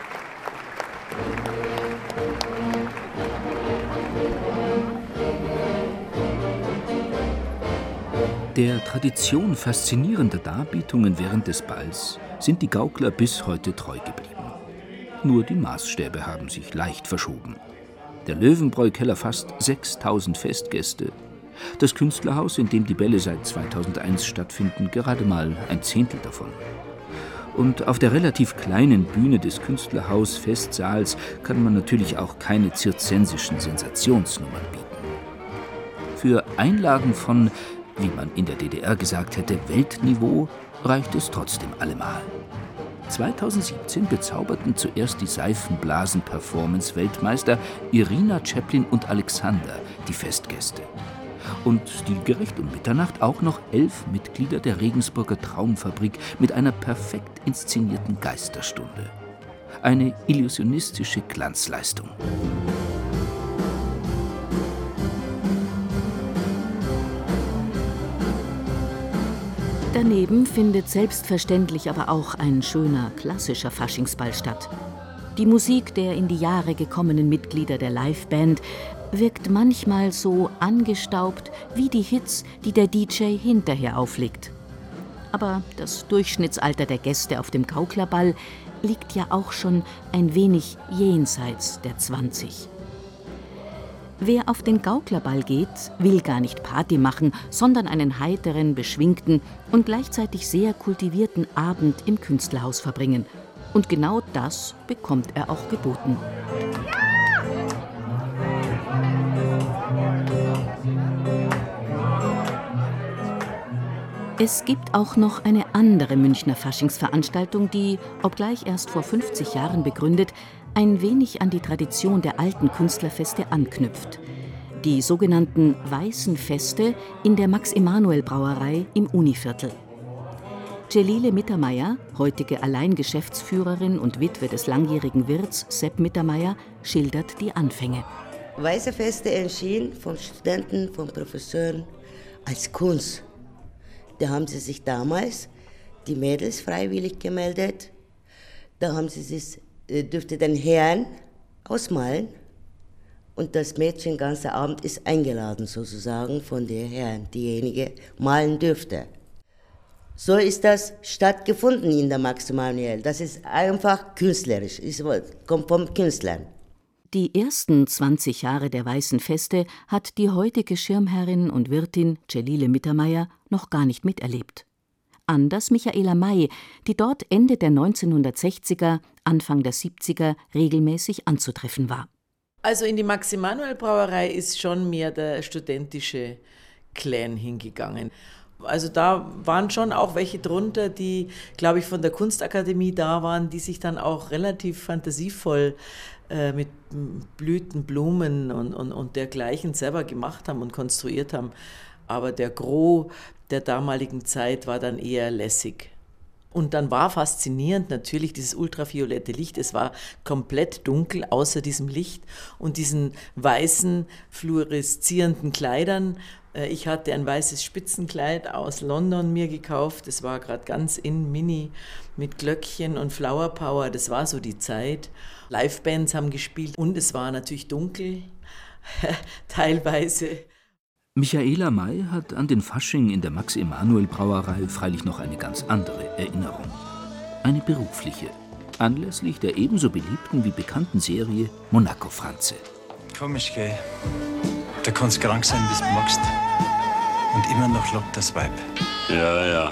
S6: Der Tradition faszinierender Darbietungen während des Balls sind die Gaukler bis heute treu geblieben. Nur die Maßstäbe haben sich leicht verschoben. Der Löwenbräu-Keller fasst 6000 Festgäste. Das Künstlerhaus, in dem die Bälle seit 2001 stattfinden, gerade mal ein Zehntel davon. Und auf der relativ kleinen Bühne des Künstlerhaus-Festsaals kann man natürlich auch keine zirzensischen Sensationsnummern bieten. Für Einlagen von, wie man in der DDR gesagt hätte, Weltniveau, reicht es trotzdem allemal. 2017 bezauberten zuerst die Seifenblasen-Performance-Weltmeister Irina Chaplin und Alexander die Festgäste. Und die gerecht um Mitternacht auch noch 11 Mitglieder der Regensburger Traumfabrik mit einer perfekt inszenierten Geisterstunde. Eine illusionistische Glanzleistung.
S5: Daneben findet selbstverständlich aber auch ein schöner klassischer Faschingsball statt. Die Musik der in die Jahre gekommenen Mitglieder der Liveband wirkt manchmal so angestaubt wie die Hits, die der DJ hinterher auflegt. Aber das Durchschnittsalter der Gäste auf dem Gauklerball liegt ja auch schon ein wenig jenseits der 20. Wer auf den Gauklerball geht, will gar nicht Party machen, sondern einen heiteren, beschwingten und gleichzeitig sehr kultivierten Abend im Künstlerhaus verbringen. Und genau das bekommt er auch geboten. Es gibt auch noch eine andere Münchner Faschingsveranstaltung, die, obgleich erst vor 50 Jahren begründet, ein wenig an die Tradition der alten Künstlerfeste anknüpft. Die sogenannten Weißen Feste in der Max-Emanuel-Brauerei im Univiertel. Celile Mittermeier, heutige Alleingeschäftsführerin und Witwe des langjährigen Wirts Sepp Mittermeier, schildert die Anfänge.
S11: Weiße Feste erschienen von Studenten, von Professoren als Kunst. Da haben sie sich damals, die Mädels, freiwillig gemeldet. Da haben sie sich, dürfte den Herrn ausmalen. Und das Mädchen den ganzen Abend ist eingeladen sozusagen von der Herrn, diejenige malen dürfte. So ist das stattgefunden in der Max Emanuel. Das ist einfach künstlerisch, kommt vom Künstlern.
S5: Die ersten 20 Jahre der Weißen Feste hat die heutige Schirmherrin und Wirtin Celile Mittermeier noch gar nicht miterlebt. Anders Michaela May, die dort Ende der 1960er, Anfang der 70er regelmäßig anzutreffen war.
S10: Also in die Max-Emanuel-Brauerei ist schon mehr der studentische Clan hingegangen. Also da waren schon auch welche drunter, die, glaube ich, von der Kunstakademie da waren, die sich dann auch relativ fantasievoll mit Blüten, Blumen und dergleichen selber gemacht haben und konstruiert haben. Aber der Gros der damaligen Zeit war dann eher lässig. Und dann war faszinierend natürlich dieses ultraviolette Licht. Es war komplett dunkel außer diesem Licht und diesen weißen, fluoreszierenden Kleidern. Ich hatte ein weißes Spitzenkleid aus London mir gekauft. Es war gerade ganz in Mini mit Glöckchen und Flower Power. Das war so die Zeit. Livebands haben gespielt und es war natürlich dunkel, teilweise.
S6: Michaela May hat an den Fasching in der Max-Emanuel-Brauerei freilich noch eine ganz andere Erinnerung. Eine berufliche, anlässlich der ebenso beliebten wie bekannten Serie Monaco Franze.
S12: Komisch, gell? Da kannst krank sein, bis du magst. Und immer noch lockt das Weib.
S13: Ja.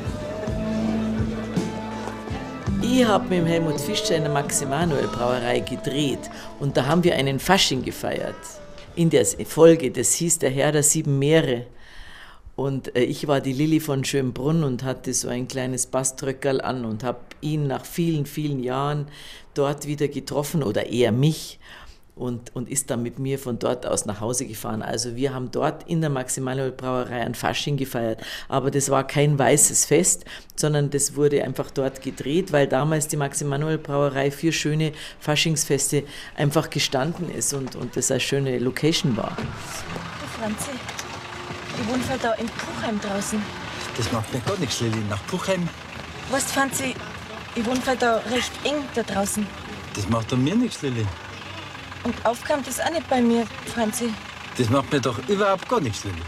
S10: Ich habe mit dem Helmut Fischer in der Max-Emanuel-Brauerei gedreht und da haben wir einen Fasching gefeiert. In der Folge, das hieß der Herr der 7 Meere. Und ich war die Lilli von Schönbrunn und hatte so ein kleines Baströckerl an und habe ihn nach vielen, vielen Jahren dort wieder getroffen oder eher mich und ist dann mit mir von dort aus nach Hause gefahren. Also wir haben dort in der Max-Emanuel-Brauerei ein Fasching gefeiert. Aber das war kein weißes Fest, sondern das wurde einfach dort gedreht, weil damals die Max-Emanuel-Brauerei für schöne Faschingsfeste einfach gestanden ist und das eine schöne Location war.
S14: Franzi, ich wohne da in Puchheim draußen.
S12: Das macht mir gar nichts, Lilli. Nach Puchheim?
S14: Weißt du, Franzi, ich wohne da recht eng da draußen.
S12: Das macht doch mir nichts, Lilli.
S14: Und aufkommt das auch nicht bei mir, Franzi.
S12: Das macht mir doch überhaupt gar nichts, Lilli.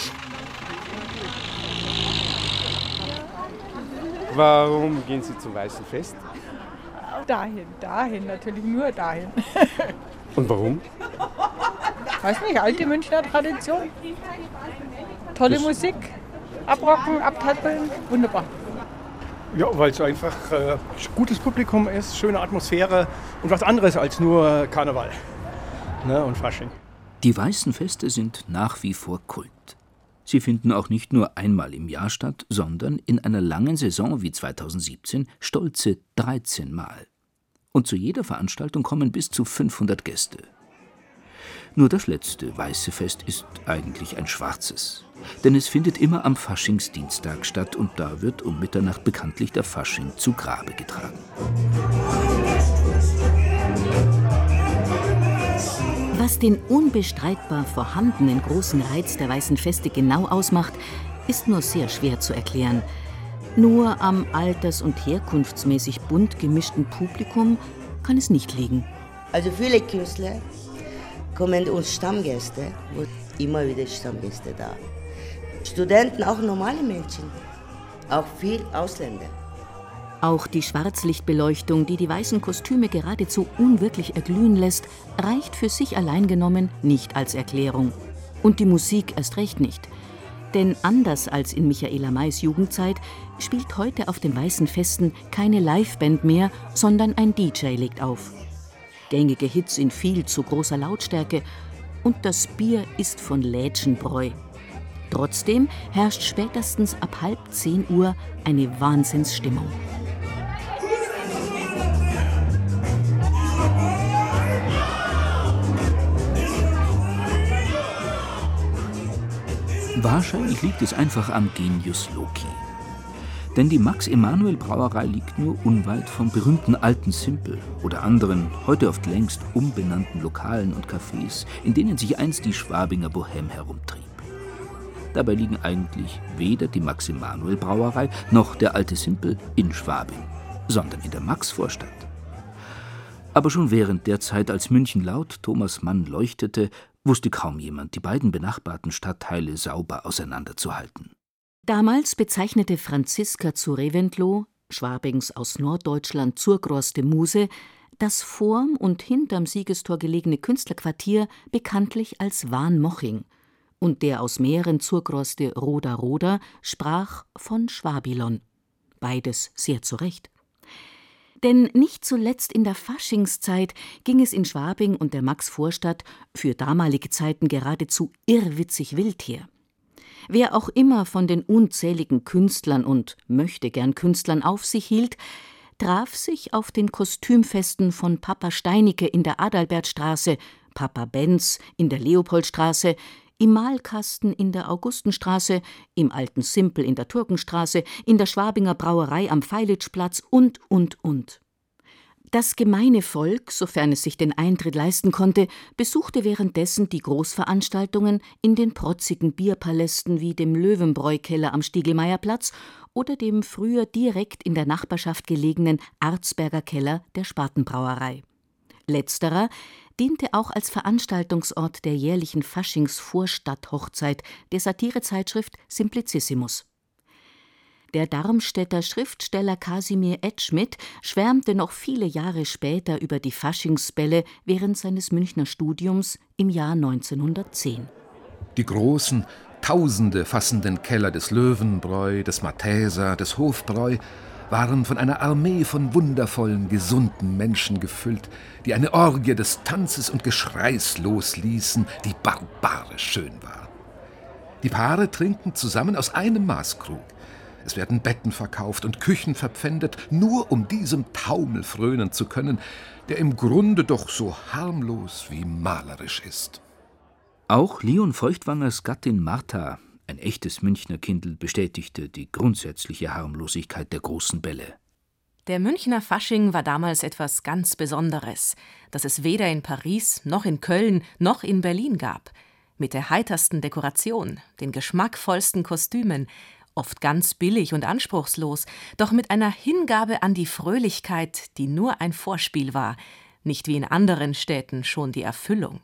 S1: Warum gehen Sie zum Weißen Fest?
S15: Dahin, natürlich nur dahin.
S1: Und warum?
S15: Weiß nicht, alte Münchner Tradition. Tolle Musik, abrocken, abtappeln, wunderbar.
S16: Ja, weil es einfach gutes Publikum ist, schöne Atmosphäre und was anderes als nur Karneval, ne, und Fasching.
S6: Die Weißen Feste sind nach wie vor Kult. Sie finden auch nicht nur einmal im Jahr statt, sondern in einer langen Saison wie 2017 stolze 13 Mal. Und zu jeder Veranstaltung kommen bis zu 500 Gäste. Nur das letzte Weiße Fest ist eigentlich ein schwarzes. Denn es findet immer am Faschingsdienstag statt und da wird um Mitternacht bekanntlich der Fasching zu Grabe getragen.
S5: Was den unbestreitbar vorhandenen großen Reiz der Weißen Feste genau ausmacht, ist nur sehr schwer zu erklären. Nur am alters- und herkunftsmäßig bunt gemischten Publikum kann es nicht liegen.
S11: Also viele Künstler kommen uns Stammgäste, wo immer wieder Stammgäste da. Studenten, auch normale Menschen, auch viel Ausländer.
S5: Auch die Schwarzlichtbeleuchtung, die die weißen Kostüme geradezu unwirklich erglühen lässt, reicht für sich allein genommen nicht als Erklärung. Und die Musik erst recht nicht. Denn anders als in Michaela Mays Jugendzeit spielt heute auf den weißen Festen keine Liveband mehr, sondern ein DJ legt auf. Gängige Hits in viel zu großer Lautstärke und das Bier ist von Lädschenbräu. Trotzdem herrscht spätestens ab 9:30 eine Wahnsinnsstimmung.
S6: Wahrscheinlich liegt es einfach am Genius Loci. Denn die Max-Emanuel-Brauerei liegt nur unweit vom berühmten Alten Simpel oder anderen, heute oft längst umbenannten Lokalen und Cafés, in denen sich einst die Schwabinger Bohème herumtrieb. Dabei liegen eigentlich weder die Max-Emanuel-Brauerei noch der Alte Simpel in Schwabing, sondern in der Maxvorstadt. Aber schon während der Zeit, als München laut Thomas Mann leuchtete, wusste kaum jemand, die beiden benachbarten Stadtteile sauber auseinanderzuhalten.
S5: Damals bezeichnete Franziska zu Reventlow, Schwabings aus Norddeutschland zurgroste Muse, das vorm und hinterm Siegestor gelegene Künstlerquartier bekanntlich als Wanmoching. Und der aus Mähren zurgroste Roda Roda sprach von Schwabilon. Beides sehr zu Recht. Denn nicht zuletzt in der Faschingszeit ging es in Schwabing und der Maxvorstadt für damalige Zeiten geradezu irrwitzig wild her. Wer auch immer von den unzähligen Künstlern und Möchtegern-Künstlern auf sich hielt, traf sich auf den Kostümfesten von Papa Steinicke in der Adalbertstraße, Papa Benz in der Leopoldstraße, im Malkasten in der Augustenstraße, im Alten Simpel in der Turkenstraße, in der Schwabinger Brauerei am Feilitzschplatz und. Das gemeine Volk, sofern es sich den Eintritt leisten konnte, besuchte währenddessen die Großveranstaltungen in den protzigen Bierpalästen wie dem Löwenbräu-Keller am Stiegelmeierplatz oder dem früher direkt in der Nachbarschaft gelegenen Arzberger Keller der Spatenbrauerei. Letzterer diente auch als Veranstaltungsort der jährlichen Faschings-Vorstadthochzeit der Satirezeitschrift Simplicissimus. Der Darmstädter Schriftsteller Kasimir Edschmidt schwärmte noch viele Jahre später über die Faschingsbälle während seines Münchner Studiums im Jahr 1910.
S7: Die großen, Tausende fassenden Keller des Löwenbräu, des Mathäser, des Hofbräu waren von einer Armee von wundervollen, gesunden Menschen gefüllt, die eine Orgie des Tanzes und Geschreis losließen, die barbarisch schön war. Die Paare trinken zusammen aus einem Maßkrug. Es werden Betten verkauft und Küchen verpfändet, nur um diesem Taumel frönen zu können, der im Grunde doch so harmlos wie malerisch ist.
S6: Auch Leon Feuchtwangers Gattin Martha, ein echtes Münchner Kindl, bestätigte die grundsätzliche Harmlosigkeit der großen Bälle.
S13: Der Münchner Fasching war damals etwas ganz Besonderes, das es weder in Paris noch in Köln noch in Berlin gab. Mit der heitersten Dekoration, den geschmackvollsten Kostümen, oft ganz billig und anspruchslos, doch mit einer Hingabe an die Fröhlichkeit, die nur ein Vorspiel war, nicht wie in anderen Städten schon die Erfüllung.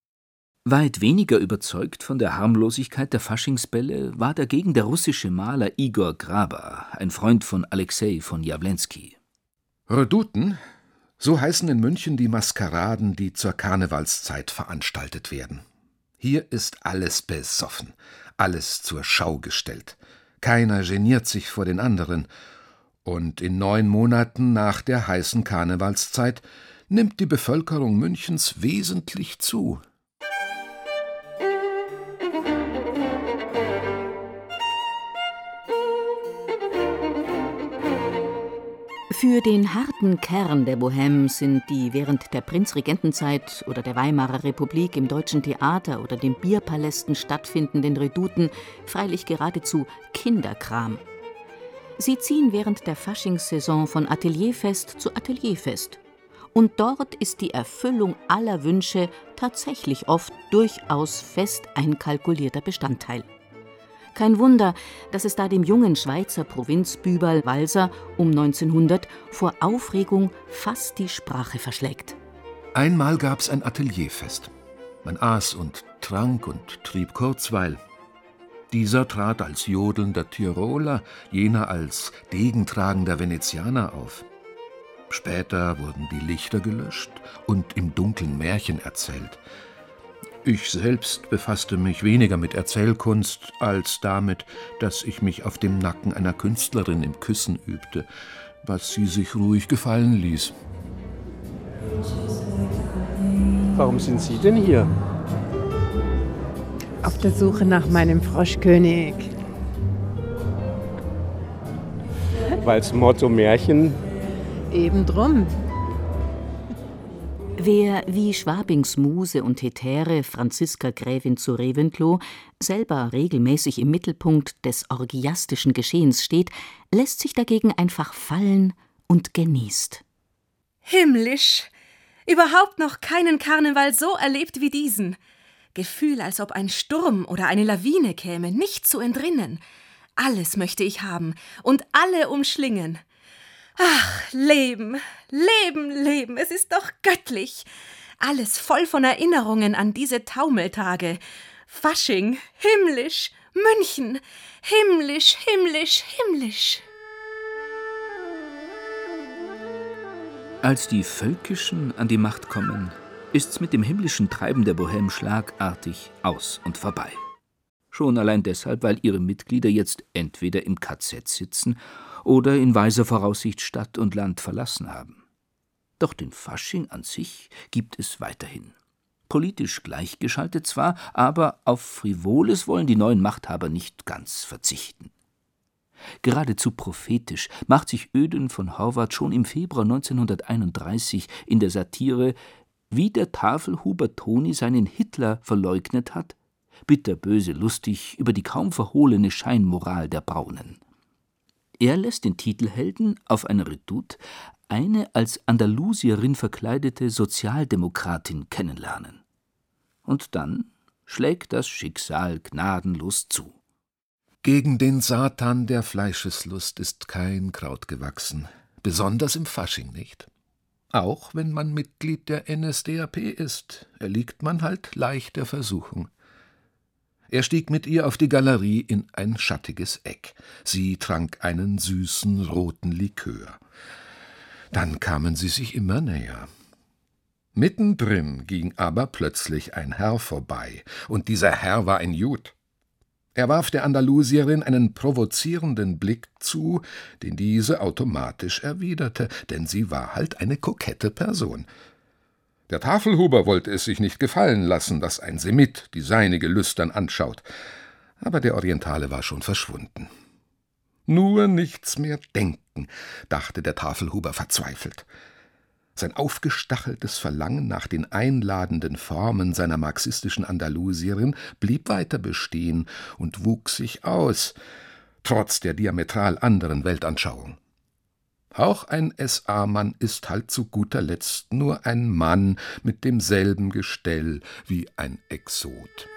S6: Weit weniger überzeugt von der Harmlosigkeit der Faschingsbälle war dagegen der russische Maler Igor Grabar, ein Freund von Alexei von Jawlensky.
S7: Reduten, so heißen in München die Maskeraden, die zur Karnevalszeit veranstaltet werden. Hier ist alles besoffen, alles zur Schau gestellt. Keiner geniert sich vor den anderen. Und in 9 Monaten nach der heißen Karnevalszeit nimmt die Bevölkerung Münchens wesentlich zu.
S5: Für den harten Kern der Bohème sind die während der Prinzregentenzeit oder der Weimarer Republik im Deutschen Theater oder den Bierpalästen stattfindenden Reduten freilich geradezu Kinderkram. Sie ziehen während der Faschingssaison von Atelierfest zu Atelierfest. Und dort ist die Erfüllung aller Wünsche tatsächlich oft durchaus fest einkalkulierter Bestandteil. Kein Wunder, dass es da dem jungen Schweizer Provinzbüberl Walser um 1900 vor Aufregung fast die Sprache verschlägt.
S7: Einmal gab's ein Atelierfest. Man aß und trank und trieb Kurzweil. Dieser trat als jodelnder Tiroler, jener als degentragender Venezianer auf. Später wurden die Lichter gelöscht und im Dunkeln Märchen erzählt. Ich selbst befasste mich weniger mit Erzählkunst als damit, dass ich mich auf dem Nacken einer Künstlerin im Küssen übte, was sie sich ruhig gefallen ließ.
S1: Warum sind Sie denn hier?
S17: Auf der Suche nach meinem Froschkönig.
S1: Weil's Motto Märchen.
S17: Eben drum.
S5: Wer wie Schwabings Muse und Hetäre Franziska Gräfin zu Reventlow selber regelmäßig im Mittelpunkt des orgiastischen Geschehens steht, lässt sich dagegen einfach fallen und genießt.
S13: Himmlisch! Überhaupt noch keinen Karneval so erlebt wie diesen. Gefühl, als ob ein Sturm oder eine Lawine käme, nicht zu entrinnen. Alles möchte ich haben und alle umschlingen. Ach, Leben, Leben, Leben, es ist doch göttlich. Alles voll von Erinnerungen an diese Taumeltage. Fasching, himmlisch, München, himmlisch, himmlisch, himmlisch.
S6: Als die Völkischen an die Macht kommen, ist's mit dem himmlischen Treiben der Bohème schlagartig aus und vorbei. Schon allein deshalb, weil ihre Mitglieder jetzt entweder im KZ sitzen oder in weiser Voraussicht Stadt und Land verlassen haben. Doch den Fasching an sich gibt es weiterhin. Politisch gleichgeschaltet zwar, aber auf Frivoles wollen die neuen Machthaber nicht ganz verzichten. Geradezu prophetisch macht sich Ödön von Horvath schon im Februar 1931 in der Satire »Wie der Tafelhuber Toni seinen Hitler verleugnet hat«, bitterböse lustig über die kaum verhohlene Scheinmoral der Braunen. Er lässt den Titelhelden auf einer Redoute eine als Andalusierin verkleidete Sozialdemokratin kennenlernen. Und dann schlägt das Schicksal gnadenlos zu.
S7: Gegen den Satan der Fleischeslust ist kein Kraut gewachsen, besonders im Fasching nicht. Auch wenn man Mitglied der NSDAP ist, erliegt man halt leicht der Versuchung. Er stieg mit ihr auf die Galerie in ein schattiges Eck. Sie trank einen süßen, roten Likör. Dann kamen sie sich immer näher. Mittendrin ging aber plötzlich ein Herr vorbei, und dieser Herr war ein Jud. Er warf der Andalusierin einen provozierenden Blick zu, den diese automatisch erwiderte, denn sie war halt eine kokette Person. Der Tafelhuber wollte es sich nicht gefallen lassen, dass ein Semit die seinige lüstern anschaut, aber der Orientale war schon verschwunden. »Nur nichts mehr denken«, dachte der Tafelhuber verzweifelt. Sein aufgestacheltes Verlangen nach den einladenden Formen seiner marxistischen Andalusierin blieb weiter bestehen und wuchs sich aus, trotz der diametral anderen Weltanschauung. Auch ein SA-Mann ist halt zu guter Letzt nur ein Mann mit demselben Gestell wie ein Exot.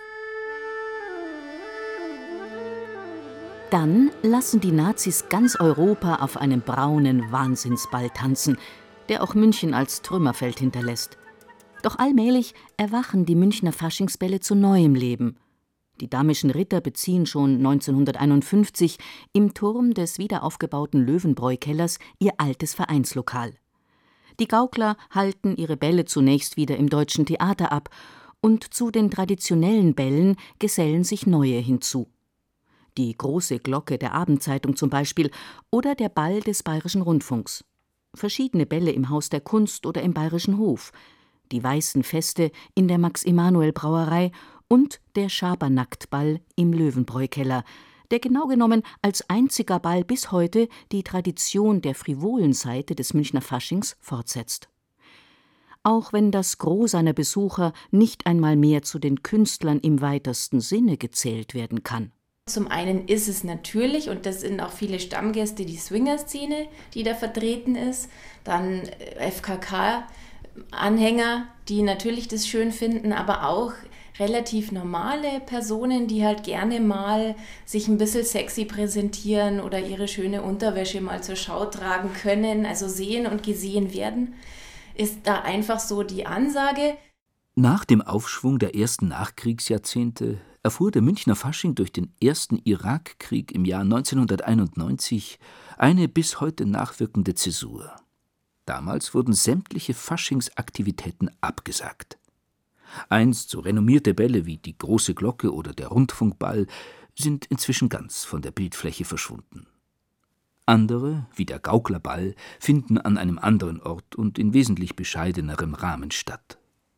S5: Dann lassen die Nazis ganz Europa auf einem braunen Wahnsinnsball tanzen, der auch München als Trümmerfeld hinterlässt. Doch allmählich erwachen die Münchner Faschingsbälle zu neuem Leben. Die damischen Ritter beziehen schon 1951 im Turm des wiederaufgebauten Löwenbräu-Kellers ihr altes Vereinslokal. Die Gaukler halten ihre Bälle zunächst wieder im Deutschen Theater ab, und zu den traditionellen Bällen gesellen sich neue hinzu. Die große Glocke der Abendzeitung zum Beispiel oder der Ball des Bayerischen Rundfunks. Verschiedene Bälle im Haus der Kunst oder im Bayerischen Hof, die weißen Feste in der Max-Emanuel-Brauerei und der Schabernacktball im Löwenbräu-Keller, der genau genommen als einziger Ball bis heute die Tradition der frivolen Seite des Münchner Faschings fortsetzt. Auch wenn das Gros seiner Besucher nicht einmal mehr zu den Künstlern im weitesten Sinne gezählt werden kann.
S8: Zum einen ist es natürlich, und das sind auch viele Stammgäste, die Swinger-Szene, die da vertreten ist, dann FKK-Anhänger, die natürlich das schön finden, aber auch relativ normale Personen, die halt gerne mal sich ein bisschen sexy präsentieren oder ihre schöne Unterwäsche mal zur Schau tragen können, also sehen und gesehen werden, ist da einfach so die Ansage.
S6: Nach dem Aufschwung der ersten Nachkriegsjahrzehnte erfuhr der Münchner Fasching durch den ersten Irakkrieg im Jahr 1991 eine bis heute nachwirkende Zäsur. Damals wurden sämtliche Faschingsaktivitäten abgesagt. Einst so renommierte Bälle wie die Große Glocke oder der Rundfunkball sind inzwischen ganz von der Bildfläche verschwunden. Andere, wie der Gauklerball, finden an einem anderen Ort und in wesentlich bescheidenerem Rahmen statt.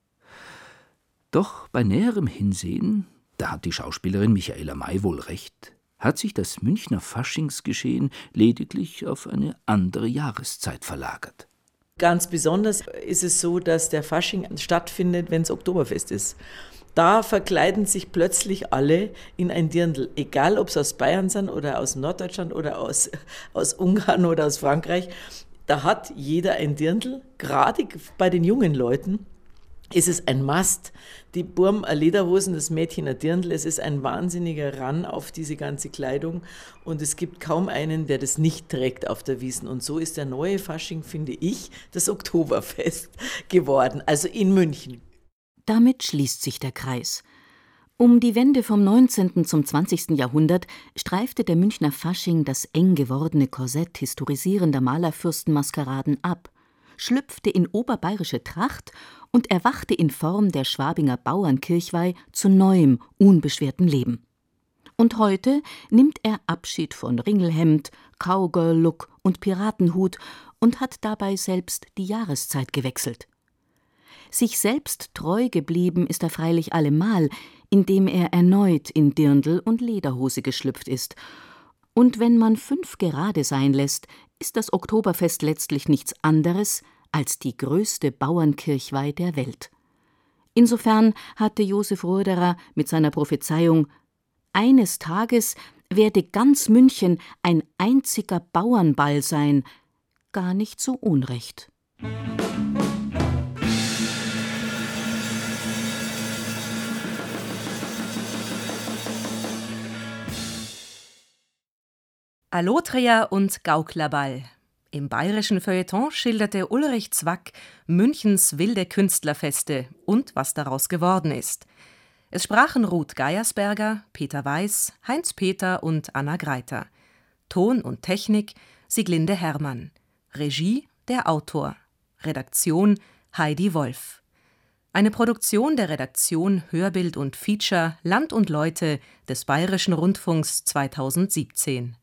S6: Doch bei näherem Hinsehen, da hat die Schauspielerin Michaela May wohl recht, hat sich das Münchner Faschingsgeschehen lediglich auf eine andere Jahreszeit verlagert.
S10: Ganz besonders ist es so, dass der Fasching stattfindet, wenn es Oktoberfest ist. Da verkleiden sich plötzlich alle in ein Dirndl, egal ob es aus Bayern sind oder aus Norddeutschland oder aus Ungarn oder aus Frankreich. Da hat jeder ein Dirndl, gerade bei den jungen Leuten ist es ein Must. Die Burm Lederhosen, das Mädchen ein Dirndl. Es ist ein wahnsinniger Run auf diese ganze Kleidung und es gibt kaum einen, der das nicht trägt auf der Wiesn. Und so ist der neue Fasching, finde ich, das Oktoberfest geworden, also in München.
S5: Damit schließt sich der Kreis. Um die Wende vom 19. zum 20. Jahrhundert streifte der Münchner Fasching das eng gewordene Korsett historisierender Malerfürstenmaskeraden ab, schlüpfte in oberbayerische Tracht und erwachte in Form der Schwabinger Bauernkirchweih zu neuem, unbeschwertem Leben. Und heute nimmt er Abschied von Ringelhemd, Cowgirl-Look und Piratenhut und hat dabei selbst die Jahreszeit gewechselt. Sich selbst treu geblieben ist er freilich allemal, indem er erneut in Dirndl und Lederhose geschlüpft ist. Und wenn man 5 gerade sein lässt, ist das Oktoberfest letztlich nichts anderes als die größte Bauernkirchweih der Welt. Insofern hatte Josef Roederer mit seiner Prophezeiung »Eines Tages werde ganz München ein einziger Bauernball sein« gar nicht so unrecht.
S13: Allotria und Gauklerball. Im bayerischen Feuilleton schilderte Ulrich Zwack Münchens wilde Künstlerfeste und was daraus geworden ist. Es sprachen Ruth Geiersberger, Peter Weiß, Heinz Peter und Anna Greiter. Ton und Technik Sieglinde Herrmann. Regie der Autor. Redaktion Heidi Wolf. Eine Produktion der Redaktion Hörbild und Feature Land und Leute des Bayerischen Rundfunks 2017.